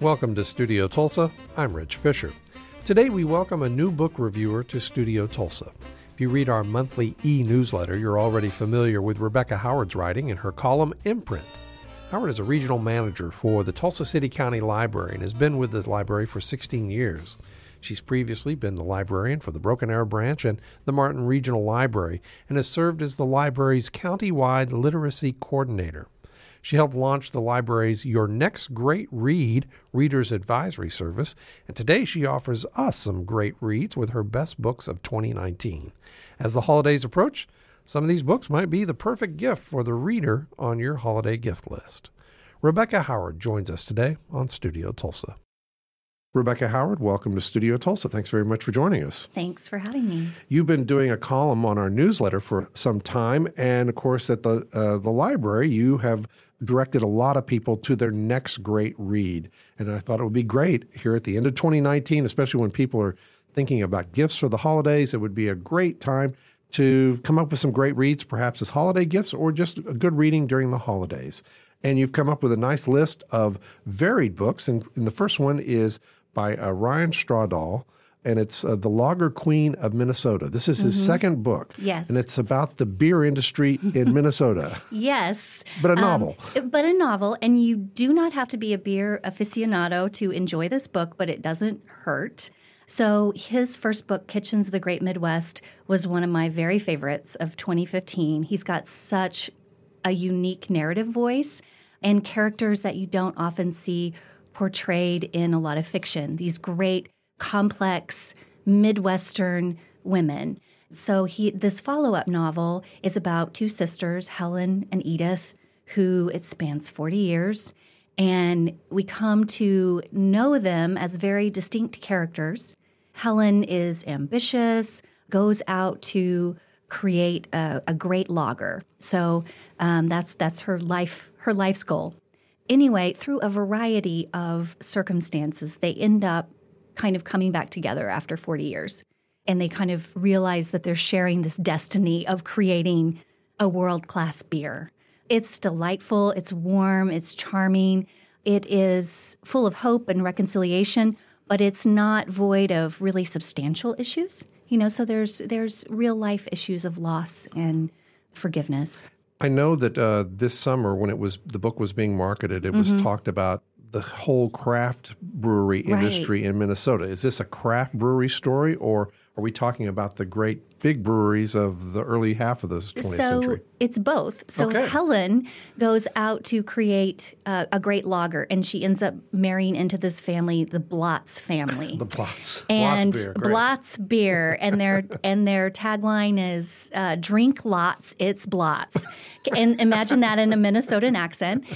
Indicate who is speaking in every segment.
Speaker 1: Welcome to Studio Tulsa. I'm Rich Fisher. Today we welcome a new book reviewer to Studio Tulsa. If you read our monthly e-newsletter, you're already familiar with Rebecca Howard's writing in her column Imprint. Howard is a regional manager for the Tulsa City County Library and has been with the library for 16 years. She's previously been the librarian for the Broken Arrow Branch and the Martin Regional Library and has served as the library's county-wide literacy coordinator. She helped launch the library's Your Next Great Read Reader's Advisory Service, and today she offers us some great reads with her best books of 2019. As the holidays approach, some of these books might be the perfect gift for the reader on your holiday gift list. Rebecca Howard joins us today on Studio Tulsa. Rebecca Howard, welcome to Studio Tulsa. Thanks very much for joining us.
Speaker 2: Thanks for having me.
Speaker 1: You've been doing a column on our newsletter for some time, and of course at the library you have directed a lot of people to their next great read. And I thought it would be great here at the end of 2019, especially when people are thinking about gifts for the holidays. It would be a great time to come up with some great reads, perhaps as holiday gifts or just a good reading during the holidays. And you've come up with a nice list of varied books. And the first one is by Ryan Strawdahl, and it's The Lager Queen of Minnesota. This is his second book.
Speaker 2: Yes.
Speaker 1: And it's about the beer industry in Minnesota.
Speaker 2: Yes.
Speaker 1: But a novel.
Speaker 2: But a novel, and you do not have to be a beer aficionado to enjoy this book, but it doesn't hurt. So his first book, Kitchens of the Great Midwest, was one of my very favorites of 2015. He's got such a unique narrative voice and characters that you don't often see portrayed in a lot of fiction. These great, complex, Midwestern women. So this follow-up novel is about two sisters, Helen and Edith, who it spans 40 years. And we come to know them as very distinct characters. Helen is ambitious, goes out to create a great lager. So that's her life's goal. Anyway, through a variety of circumstances, they end up kind of coming back together after 40 years. And they kind of realize that they're sharing this destiny of creating a world-class beer. It's delightful, it's warm, it's charming. It is full of hope and reconciliation, but it's not void of really substantial issues. So there's real-life issues of loss and forgiveness.
Speaker 1: I know that this summer, when the book was being marketed, it was talked about the whole craft brewery industry in Minnesota. Is this a craft brewery story, or are we talking about the great big breweries of the early half of the 20th century?
Speaker 2: So it's both. So Helen goes out to create a great lager, and she ends up marrying into this family, the Blotz family.
Speaker 1: The Blotz.
Speaker 2: And
Speaker 1: Blotz beer.
Speaker 2: Blotz beer. And their tagline is, drink lots, it's Blotz. And imagine that in a Minnesotan accent.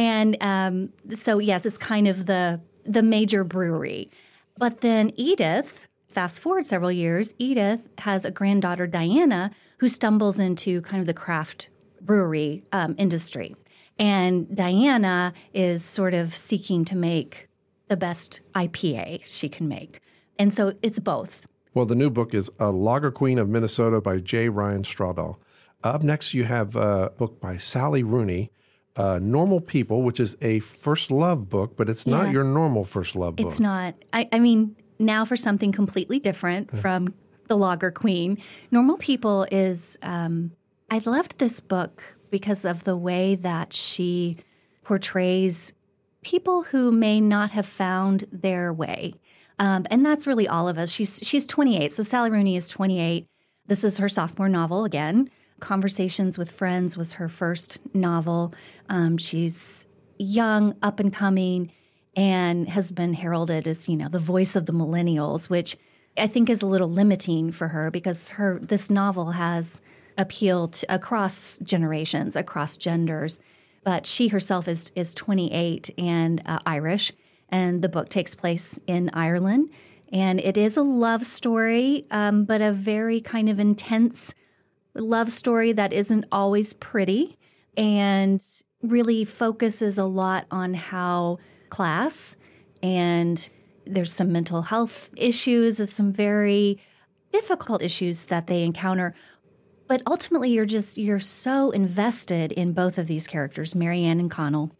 Speaker 2: And so, yes, it's kind of the major brewery. But then Edith, fast forward several years, Edith has a granddaughter, Diana, who stumbles into kind of the craft brewery industry. And Diana is sort of seeking to make the best IPA she can make. And so it's both.
Speaker 1: Well, the new book is A Lager Queen of Minnesota by J. Ryan Strawdahl. Up next, you have a book by Sally Rooney, Normal People, which is a first love book, but it's not your normal first love book.
Speaker 2: It's not. I mean, now for something completely different from The Lager Queen. Normal People is, I loved this book because of the way that she portrays people who may not have found their way. And that's really all of us. She's 28, so Sally Rooney is 28. This is her sophomore novel again. Conversations with Friends was her first novel. She's young, up and coming, and has been heralded as, the voice of the millennials, which I think is a little limiting for her because this novel has appealed across generations, across genders. But she herself is 28 and Irish, and the book takes place in Ireland. And it is a love story, but a very kind of intense love story that isn't always pretty and really focuses a lot on how class and there's some mental health issues, there's some very difficult issues that they encounter. But ultimately, you're so invested in both of these characters, Marianne and Connell.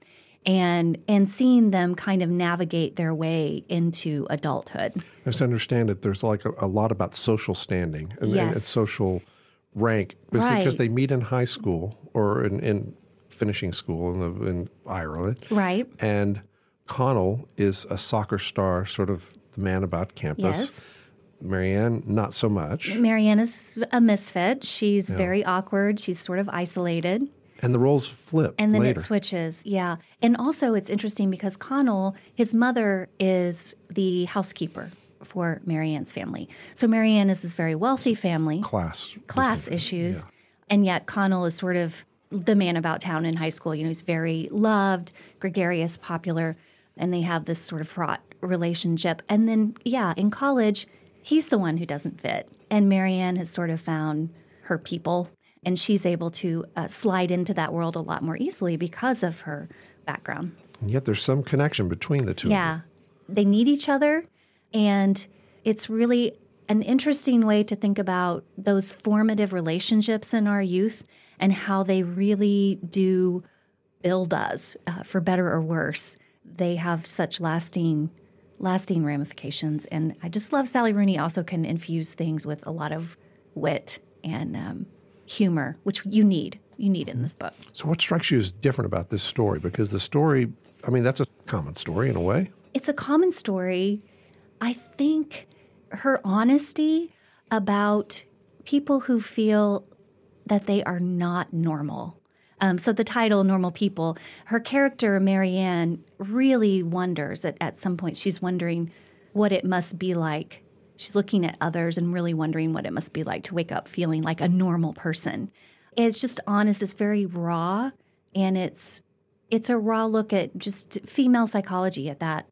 Speaker 2: and seeing them kind of navigate their way into adulthood.
Speaker 1: As I understand it, there's like a lot about social standing and social rank.
Speaker 2: Right.
Speaker 1: Because they meet in high school or in finishing school in Ireland.
Speaker 2: Right.
Speaker 1: And Connell is a soccer star, sort of the man about campus.
Speaker 2: Yes.
Speaker 1: Marianne, not so much.
Speaker 2: Marianne is a misfit. She's very awkward. She's sort of isolated.
Speaker 1: And the roles flip
Speaker 2: And then
Speaker 1: later.
Speaker 2: it switches, yeah. And also it's interesting because Connell, his mother is the housekeeper for Marianne's family. So Marianne is this very wealthy family.
Speaker 1: Class
Speaker 2: issues.
Speaker 1: Yeah.
Speaker 2: And yet Connell is sort of the man about town in high school. You know, he's very loved, gregarious, popular, and they have this sort of fraught relationship. And then, in college, he's the one who doesn't fit. And Marianne has sort of found her people, and she's able to slide into that world a lot more easily because of her background.
Speaker 1: And yet there's some connection between the two.
Speaker 2: Yeah. They need each other, and it's really an interesting way to think about those formative relationships in our youth and how they really do build us, for better or worse. They have such lasting ramifications. And I just love Sally Rooney also can infuse things with a lot of wit and humor, which you need in this book.
Speaker 1: So what strikes you as different about this story? Because the story, I mean, that's a common story in a way.
Speaker 2: It's a common story. I think her honesty about people who feel that they are not normal. So the title, Normal People, her character, Marianne, really wonders at some point. She's wondering what it must be like. She's looking at others and really wondering what it must be like to wake up feeling like a normal person. It's just honest. It's very raw, and it's a raw look at just female psychology at that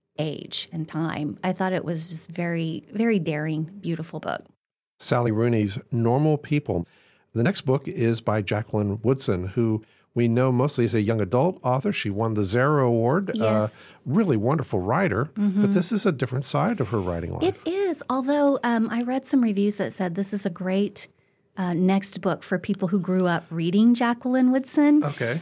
Speaker 2: age and time. I thought it was just very, very daring, beautiful book.
Speaker 1: Sally Rooney's Normal People. The next book is by Jacqueline Woodson, who we know mostly as a young adult author. She won the Zara Award.
Speaker 2: Yes.
Speaker 1: Really wonderful writer. Mm-hmm. But this is a different side of her writing life.
Speaker 2: It is, although I read some reviews that said this is a great next book for people who grew up reading Jacqueline Woodson.
Speaker 1: Okay.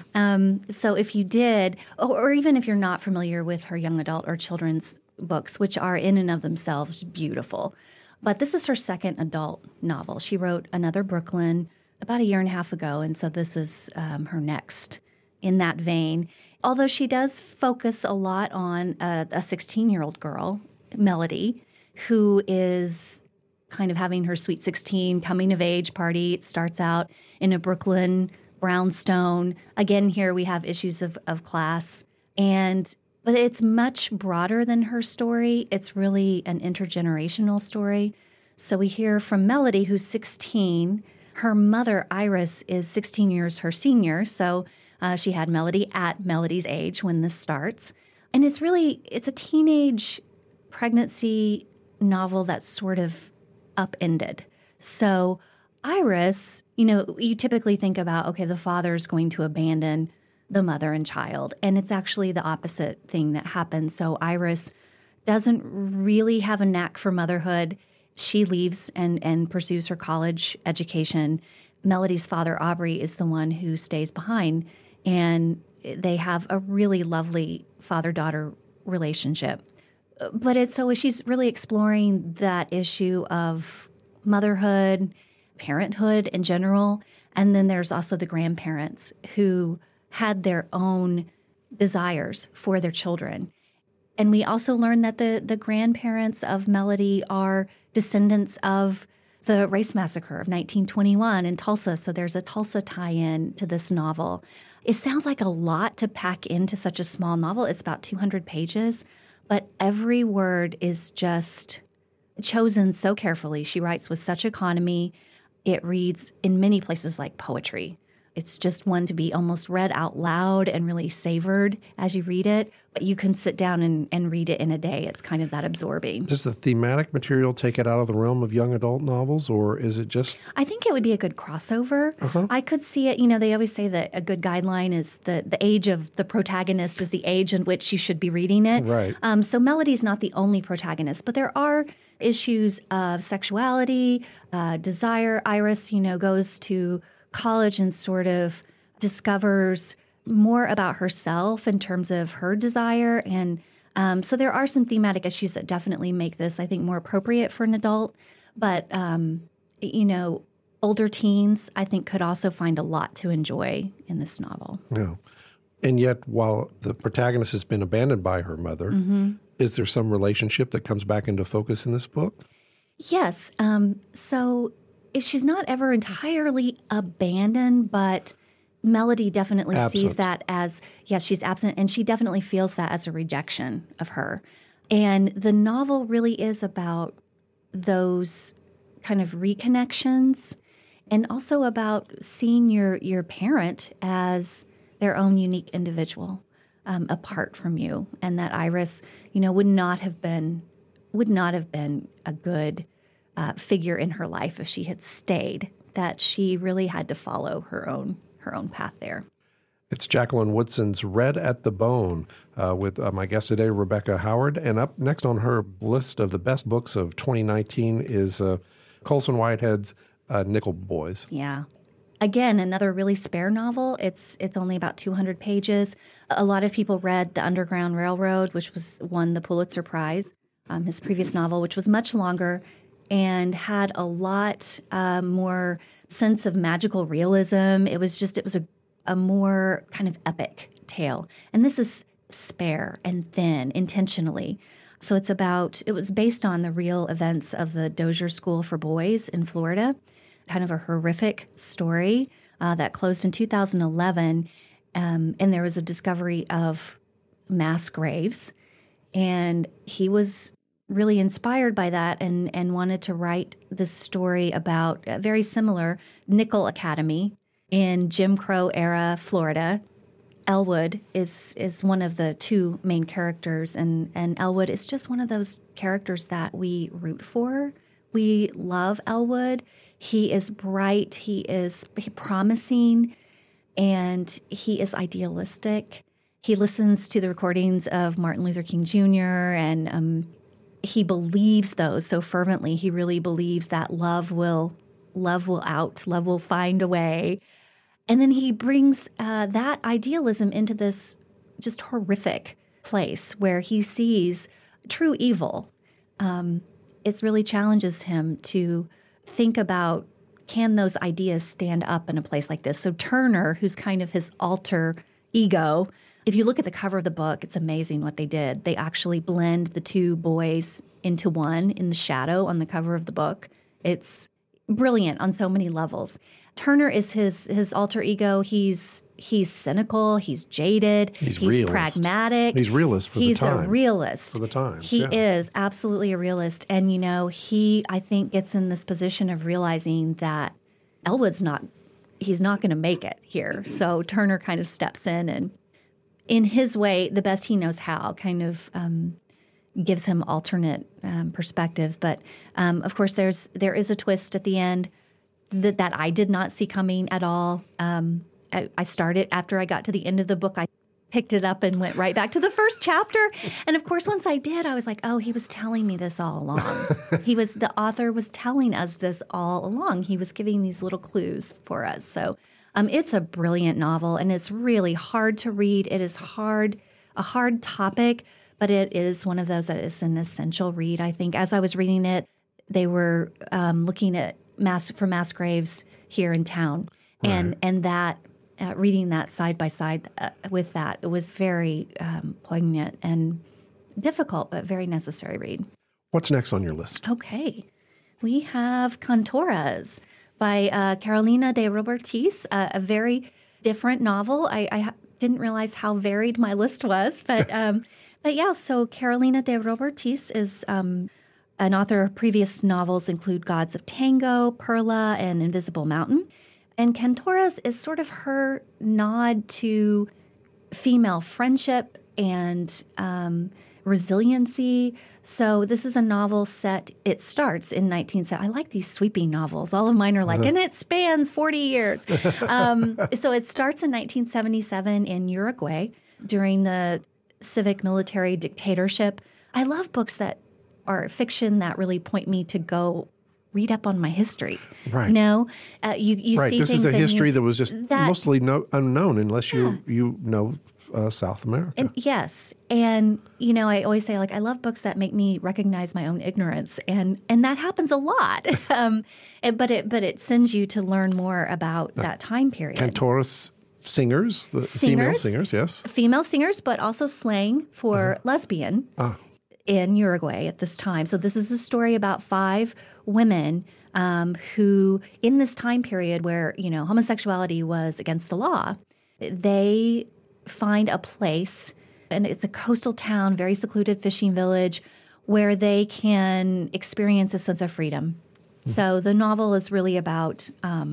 Speaker 2: So if you did, or even if you're not familiar with her young adult or children's books, which are in and of themselves beautiful, but this is her second adult novel. She wrote Another Brooklyn about a year and a half ago, and so this is her next in that vein. Although she does focus a lot on a 16-year-old girl, Melody, who is kind of having her sweet 16 coming-of-age party. It starts out in a Brooklyn brownstone. Again, here we have issues of class. But it's much broader than her story. It's really an intergenerational story. So we hear from Melody, who's 16. Her mother, Iris, is 16 years her senior. So she had Melody at Melody's age when this starts. And it's a teenage pregnancy novel that's sort of upended. So Iris, you typically think about, okay, the father's going to abandon the mother and child, and it's actually the opposite thing that happens. So Iris doesn't really have a knack for motherhood. She leaves and pursues her college education. Melody's father, Aubrey, is the one who stays behind, and they have a really lovely father-daughter relationship. But she's really exploring that issue of motherhood, parenthood in general, and then there's also the grandparents who had their own desires for their children. And we also learn that the grandparents of Melody are descendants of the race massacre of 1921 in Tulsa. So there's a Tulsa tie-in to this novel. It sounds like a lot to pack into such a small novel. It's about 200 pages, but every word is just chosen so carefully. She writes with such economy. It reads in many places like poetry. It's just one to be almost read out loud and really savored as you read it, but you can sit down and read it in a day. It's kind of that absorbing.
Speaker 1: Does the thematic material take it out of the realm of young adult novels, or is it just...
Speaker 2: I think it would be a good crossover. Uh-huh. I could see it, they always say that a good guideline is the age of the protagonist is the age in which you should be reading it.
Speaker 1: Right.
Speaker 2: So Melody's not the only protagonist, but there are issues of sexuality, desire. Iris, goes to college and sort of discovers more about herself in terms of her desire. And so there are some thematic issues that definitely make this, I think, more appropriate for an adult. But, older teens, I think, could also find a lot to enjoy in this novel.
Speaker 1: Yeah. And yet, while the protagonist has been abandoned by her mother, is there some relationship that comes back into focus in this book?
Speaker 2: Yes. So she's not ever entirely abandoned, but Melody definitely sees that as, yes, she's absent, and she definitely feels that as a rejection of her. And the novel really is about those kind of reconnections and also about seeing your parent as their own unique individual apart from you, and that Iris, would not have been a good figure in her life if she had stayed. That she really had to follow her own path there.
Speaker 1: It's Jacqueline Woodson's Red at the Bone with my guest today, Rebecca Howard. And up next on her list of the best books of 2019 is Colson Whitehead's Nickel Boys.
Speaker 2: Yeah. Again, another really spare novel. It's only about 200 pages. A lot of people read The Underground Railroad, which won the Pulitzer Prize, his previous novel, which was much longer and had a lot more sense of magical realism. It was a more kind of epic tale. And this is spare and thin intentionally. So it was based on the real events of the Dozier School for Boys in Florida, kind of a horrific story that closed in 2011. And there was a discovery of mass graves. And he was really inspired by that and wanted to write this story about a very similar Nickel Academy in Jim Crow era Florida. Elwood is one of the two main characters, and Elwood is just one of those characters that we root for. We love Elwood. He is bright, he is promising, and he is idealistic. He listens to the recordings of Martin Luther King Jr., and he believes those so fervently. He really believes that love will find a way. And then he brings that idealism into this just horrific place where he sees true evil. It really challenges him to think about, can those ideas stand up in a place like this? So Turner, who's kind of his alter ego, if you look at the cover of the book, it's amazing what they did. They actually blend the two boys into one in the shadow on the cover of the book. It's brilliant on so many levels. Turner is his alter ego. He's cynical. He's jaded. He's pragmatic.
Speaker 1: He's realist for the time.
Speaker 2: He's a realist.
Speaker 1: For the times,
Speaker 2: He is absolutely a realist. And, he, I think, gets in this position of realizing that Elwood's he's not going to make it here. So Turner kind of steps in and, in his way, the best he knows how, kind of gives him alternate perspectives. But, of course, there is a twist at the end that I did not see coming at all. I started, after I got to the end of the book, I picked it up and went right back to the first chapter. And of course, once I did, I was like, oh, he was telling me this all along. The author was telling us this all along. He was giving these little clues for us. So it's a brilliant novel, and it's really hard to read. It is a hard topic, but it is one of those that is an essential read. I think as I was reading it, they were looking at mass graves here in town, and that reading that side by side with that, it was very poignant and difficult, but very necessary read.
Speaker 1: What's next on your list?
Speaker 2: Okay, we have Cantoras by Carolina de Robertis, a very different novel. I didn't realize how varied my list was, but yeah. So Carolina de Robertis is an author. Previous novels include Gods of Tango, Perla, and Invisible Mountain. And Cantoras is sort of her nod to female friendship and resiliency. So this is a novel it starts in 1970. I like these sweeping novels. All of mine are like, and it spans 40 years. So it starts in 1977 in Uruguay during the civic military dictatorship. I love books that are fiction that really point me to go read up on my history.
Speaker 1: Right.
Speaker 2: You know, you
Speaker 1: right.
Speaker 2: see
Speaker 1: This
Speaker 2: things
Speaker 1: is a history that was just mostly unknown unless
Speaker 2: Yeah.
Speaker 1: you know South America.
Speaker 2: And yes. And, you know, I always say, like, I love books that make me recognize my own ignorance. And that happens a lot. But it sends you to learn more about that time period.
Speaker 1: Cantoris singers, the female singers, yes.
Speaker 2: Female singers, but also slang for lesbian in Uruguay at this time. So this is a story about 5 women who, in this time period where, you know, homosexuality was against the law, they find a place, and it's a coastal town, very secluded fishing village, where they can experience a sense of freedom. So the novel is really about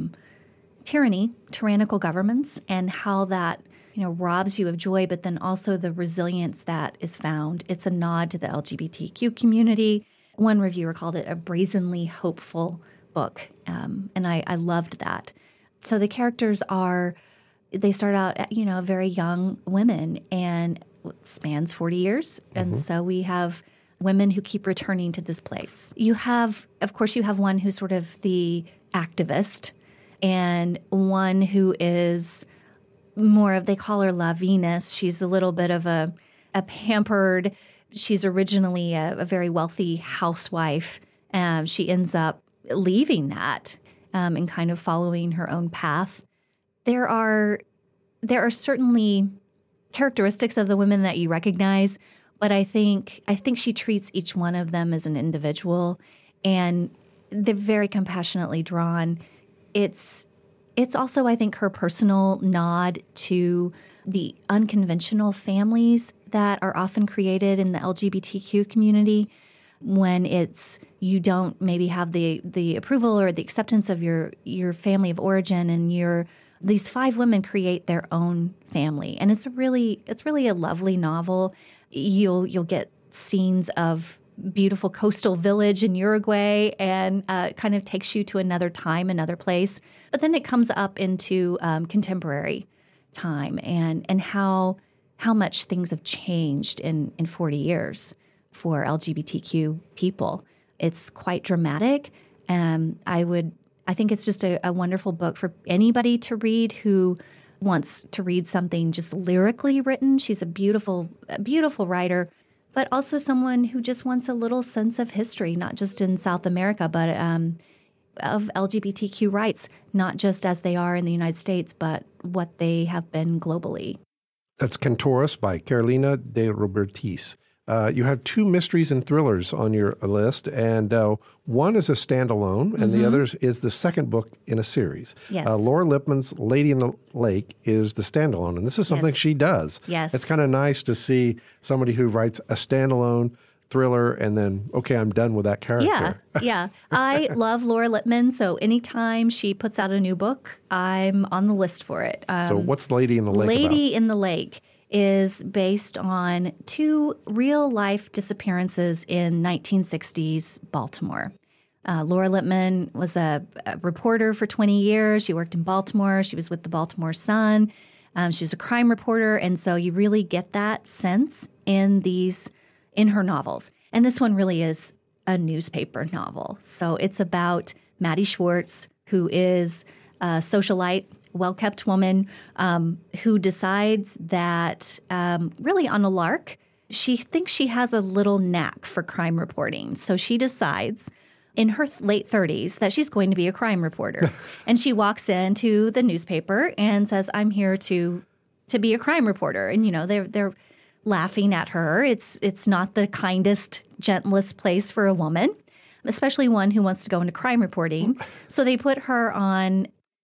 Speaker 2: tyrannical governments, and how that, you know, robs you of joy, but then also the resilience that is found. It's a nod to the LGBTQ community. One reviewer called it a brazenly hopeful book, and I loved that. So the characters they start out, you know, very young women, and spans 40 years. And so we have women who keep returning to this place. You have one who's sort of the activist, and one who is more of, they call her La Venus. She's a little bit of a pampered, she's originally a very wealthy housewife. She ends up leaving that and kind of following her own path. There are certainly characteristics of the women that you recognize, but I think she treats each one of them as an individual, and they're very compassionately drawn. It's also, I think, her personal nod to the unconventional families that are often created in the LGBTQ community, when you don't maybe have the approval or the acceptance of your family of origin, and these 5 women create their own family. And it's really a lovely novel. You'll get scenes of beautiful coastal village in Uruguay, and kind of takes you to another time, another place. But then it comes up into contemporary time, and how much things have changed in 40 years for LGBTQ people. It's quite dramatic. I think it's just a wonderful book for anybody to read who wants to read something just lyrically written. She's a beautiful writer, but also someone who just wants a little sense of history, not just in South America, but of LGBTQ rights, not just as they are in the United States, but what they have been globally.
Speaker 1: That's Cantoris by Carolina de Robertis. You have 2 mysteries and thrillers on your list, and one is a standalone, and the other is the second book in a series.
Speaker 2: Yes.
Speaker 1: Laura Lippman's Lady in the Lake is the standalone, and this is something she does.
Speaker 2: Yes.
Speaker 1: It's kind of nice to see somebody who writes a standalone thriller and then, okay, I'm done with that character.
Speaker 2: Yeah. I love Laura Lippman, so anytime she puts out a new book, I'm on the list for it.
Speaker 1: So what's Lady in the Lake about?
Speaker 2: Lady in the Lake is based on 2 real-life disappearances in 1960s Baltimore. Laura Lippman was a reporter for 20 years. She worked in Baltimore. She was with the Baltimore Sun. She was a crime reporter, and so you really get that sense in her novels. And this one really is a newspaper novel. So it's about Maddie Schwartz, who is a socialite, well-kept woman who decides that, really on a lark, she thinks she has a little knack for crime reporting. So she decides in her late 30s that she's going to be a crime reporter. And she walks into the newspaper and says, I'm here to be a crime reporter. And, you know, they're laughing at her. It's not the kindest, gentlest place for a woman, especially one who wants to go into crime reporting. So they put her on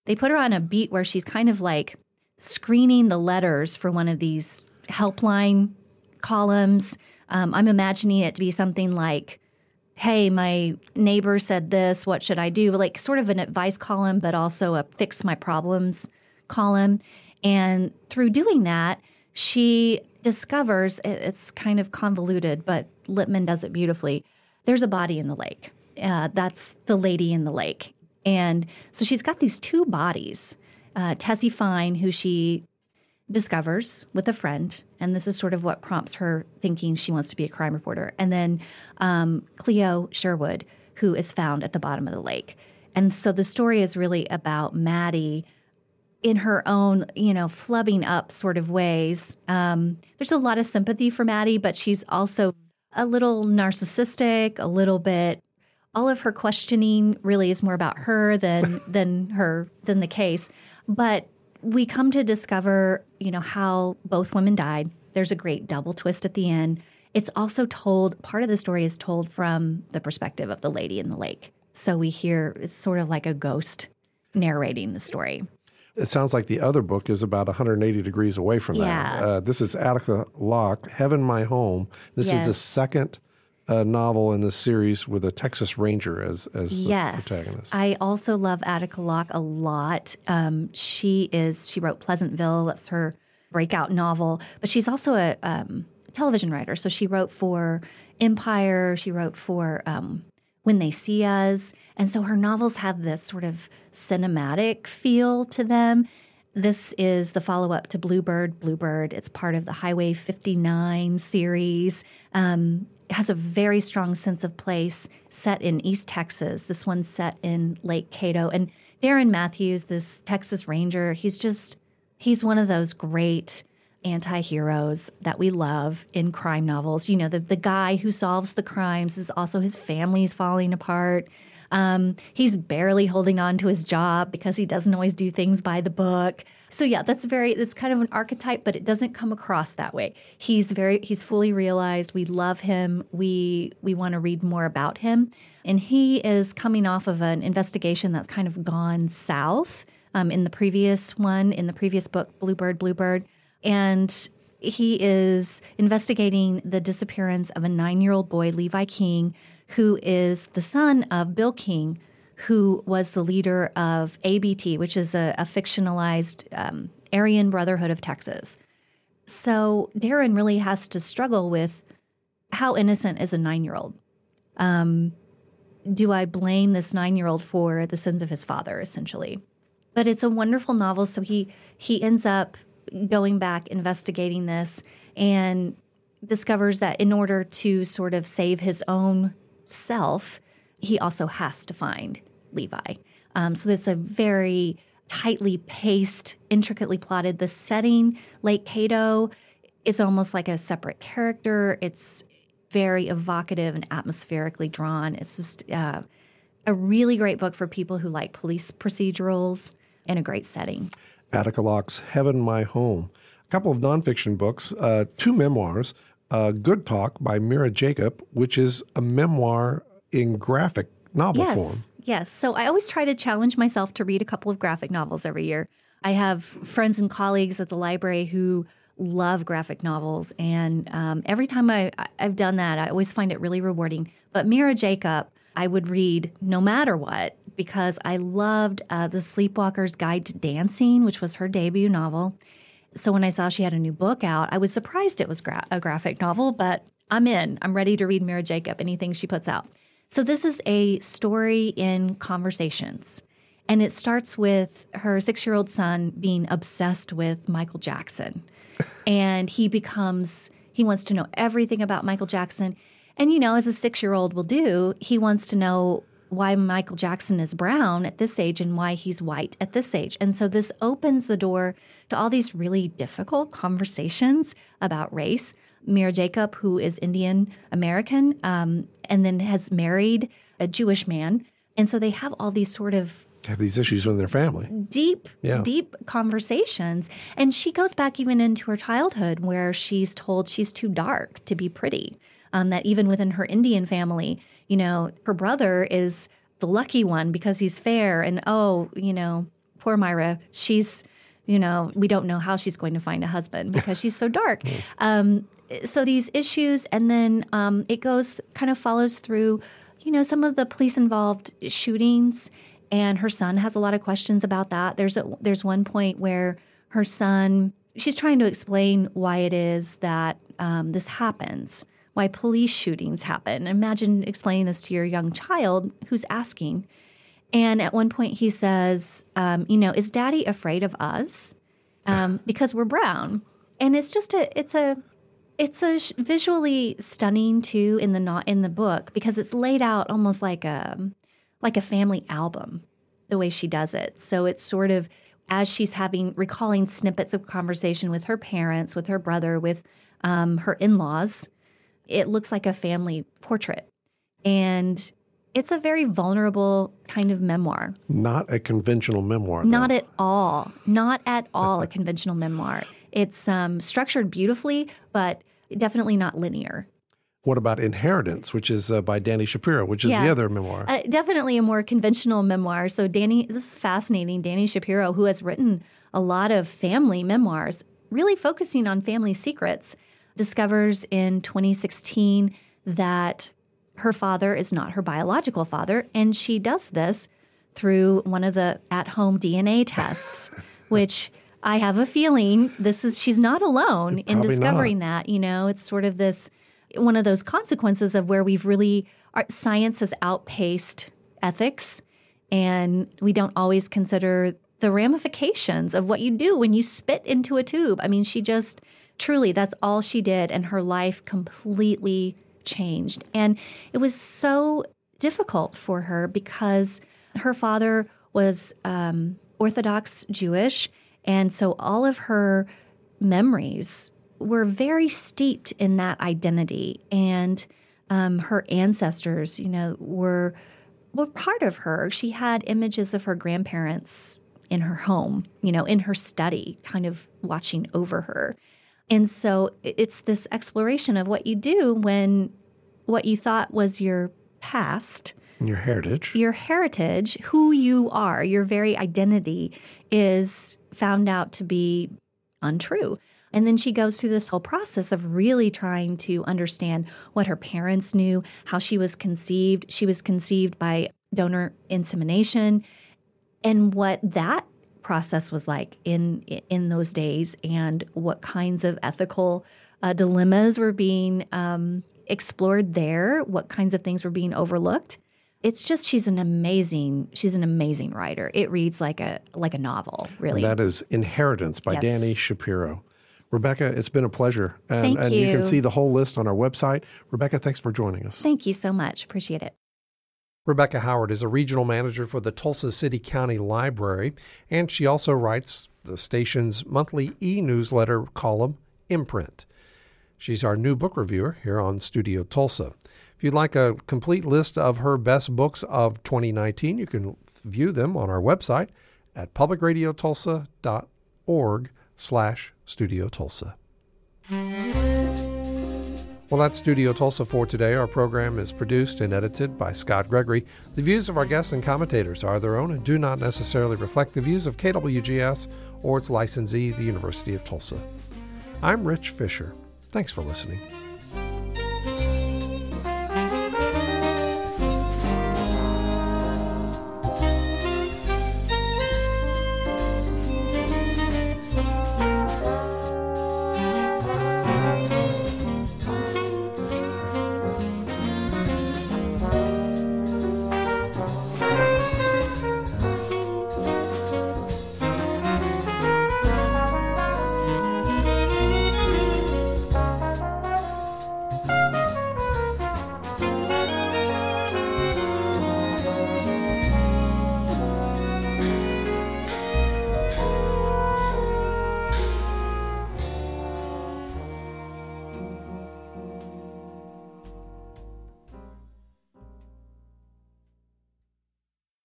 Speaker 2: a beat where she's kind of like screening the letters for one of these helpline columns. I'm imagining it to be something like, hey, my neighbor said this, what should I do? Like sort of an advice column, but also a fix my problems column. And through doing that, she discovers, it's kind of convoluted, but Lippman does it beautifully. There's a body in the lake. That's the Lady in the Lake. And so she's got these 2 bodies. Tessie Fine, who she discovers with a friend, and this is sort of what prompts her thinking she wants to be a crime reporter. And then Cleo Sherwood, who is found at the bottom of the lake. And so the story is really about Maddie in her own, flubbing up sort of ways. There's a lot of sympathy for Maddie, but she's also a little narcissistic, a little bit. All of her questioning really is more about her than the case. But we come to discover, how both women died. There's a great double twist at the end. It's also told, part of the story is told from the perspective of the lady in the lake. So we hear, it's sort of like a ghost narrating the story.
Speaker 1: It sounds like the other book is about 180 degrees away from that. This is Attica Locke, Heaven My Home. This is the second novel in this series with a Texas Ranger as the protagonist.
Speaker 2: I also love Attica Locke a lot. She wrote Pleasantville. That's her breakout novel. But she's also a television writer. So she wrote for Empire. She wrote for When They See Us. And so her novels have this sort of cinematic feel to them. This is the follow-up to Bluebird. Bluebird, it's part of the Highway 59 series. It has a very strong sense of place, set in East Texas. This one's set in Lake Cato. And Darren Matthews, this Texas Ranger, he's one of those great anti-heroes that we love in crime novels. The guy who solves the crimes is also his family's falling apart. He's barely holding on to his job because he doesn't always do things by the book. So yeah, that's kind of an archetype, but it doesn't come across that way. He's fully realized. We love him. We want to read more about him. And he is coming off of an investigation that's kind of gone south in the previous book, Bluebird. And he is investigating the disappearance of a 9-year-old boy, Levi King, who is the son of Bill King, who was the leader of ABT, which is a fictionalized Aryan Brotherhood of Texas. So Darren really has to struggle with how innocent is a 9-year-old. Do I blame this 9-year-old for the sins of his father, essentially? But it's a wonderful novel, so he ends up going back, investigating this, and discovers that in order to sort of save his own self, he also has to find Levi. So it's a very tightly paced, intricately plotted. The setting, Lake Cato, is almost like a separate character. It's very evocative and atmospherically drawn. It's just a really great book for people who like police procedurals and a great setting.
Speaker 1: Attica Locke's Heaven My Home. A couple of nonfiction books, 2 memoirs, Good Talk by Mira Jacob, which is a memoir in graphic novel form.
Speaker 2: Yes. So I always try to challenge myself to read a couple of graphic novels every year. I have friends and colleagues at the library who love graphic novels, and every time I've done that, I always find it really rewarding. But Mira Jacob, I would read no matter what, because I loved The Sleepwalker's Guide to Dancing, which was her debut novel. So when I saw she had a new book out, I was surprised it was a graphic novel, but I'm in. I'm ready to read Mira Jacob, anything she puts out. So this is a story in conversations, and it starts with her 6-year-old son being obsessed with Michael Jackson. And he wants to know everything about Michael Jackson. And, as a 6-year-old will do, he wants to know why Michael Jackson is brown at this age and why he's white at this age. And so this opens the door to all these really difficult conversations about race. Mira Jacob, who is Indian American, and then has married a Jewish man. And so they have all these sort of
Speaker 1: have these issues with their family.
Speaker 2: Deep conversations. And she goes back even into her childhood where she's told she's too dark to be pretty. That even within her Indian family, her brother is the lucky one because he's fair. And, poor Myra, she's, we don't know how she's going to find a husband because she's so dark. So these issues, and then it follows through, some of the police-involved shootings, and her son has a lot of questions about that. There's one point where her son, she's trying to explain why it is that this happens, why police shootings happen. Imagine explaining this to your young child who's asking. And at one point he says, is Daddy afraid of us? Because we're brown. And it's just It's visually stunning too in the book because it's laid out almost like a family album, the way she does it. So it's sort of as she's recalling snippets of conversation with her parents, with her brother, with her in-laws, it looks like a family portrait. And it's a very vulnerable kind of memoir.
Speaker 1: Not a conventional memoir, though.
Speaker 2: Not at all. Not at all a conventional memoir. It's structured beautifully, but definitely not linear.
Speaker 1: What about Inheritance, which is by Dani Shapiro, which is the other memoir?
Speaker 2: Definitely a more conventional memoir. So this is fascinating. Dani Shapiro, who has written a lot of family memoirs, really focusing on family secrets, discovers in 2016 that her father is not her biological father, and she does this through one of the at-home DNA tests, which I have a feeling she's not alone in discovering that. It's sort of one of those consequences of where science has outpaced ethics, and we don't always consider the ramifications of what you do when you spit into a tube. I mean, she just truly, that's all she did, and her life completely changed. And it was so difficult for her because her father was Orthodox Jewish, and so all of her memories were very steeped in that identity. And her ancestors, were part of her. She had images of her grandparents in her home, in her study, kind of watching over her. And so it's this exploration of what you do when what you thought was your past,
Speaker 1: your heritage,
Speaker 2: who you are, your very identity is found out to be untrue. And then she goes through this whole process of really trying to understand what her parents knew, how she was conceived. She was conceived by donor insemination, and what that process was like in those days, and what kinds of ethical dilemmas were being explored there, what kinds of things were being overlooked. It's just she's an amazing writer. It reads like a novel, really.
Speaker 1: And that is Inheritance by Dani Shapiro. Rebecca, it's been a pleasure.
Speaker 2: Thank you.
Speaker 1: And you can see the whole list on our website. Rebecca, thanks for joining us.
Speaker 2: Thank you so much. Appreciate it.
Speaker 1: Rebecca Howard is a regional manager for the Tulsa City County Library, and she also writes the station's monthly e-newsletter column, Imprint. She's our new book reviewer here on Studio Tulsa. If you'd like a complete list of her best books of 2019, you can view them on our website at publicradiotulsa.org/Studio Tulsa. Well, that's Studio Tulsa for today. Our program is produced and edited by Scott Gregory. The views of our guests and commentators are their own and do not necessarily reflect the views of KWGS or its licensee, the University of Tulsa. I'm Rich Fisher. Thanks for listening.